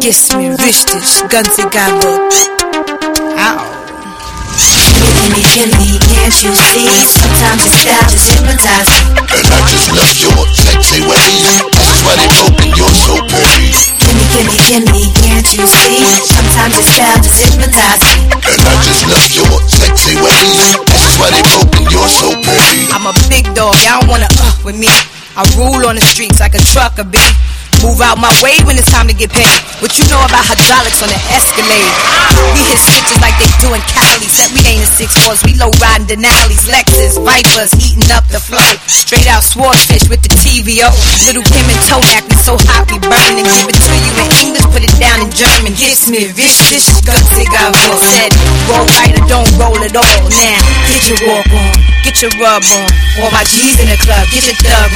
Kiss me, richtig, ganz egal wo. Ow. Gimme, can't you see? Sometimes your style just hypnotizes me. And I just love your sexy ways. This is why they broke and you're so pretty. Gimme, can't you see? Sometimes your style just hypnotizes me. And I just love your sexy ways. This is why they broke and you're so pretty. I'm a big dog, y'all don't wanna with me. I rule on the streets like a trucker, B. Move out my way when it's time to get paid. What you know about hydraulics on the Escalade? We hit switches like they do in Cali. Said we ain't in 6'4s, we low riding Denali's, Lexus, Vipers, eating up the flow. Straight out swordfish with the TVO. Little Kim and Tomac, we so hot we burn. And give it to you in English, put it down in German. Kiss me, richtig, ganz egal wo. Said roll right or don't roll at all. Now get your walk on, get your rub on. All my G's in the club, get your thug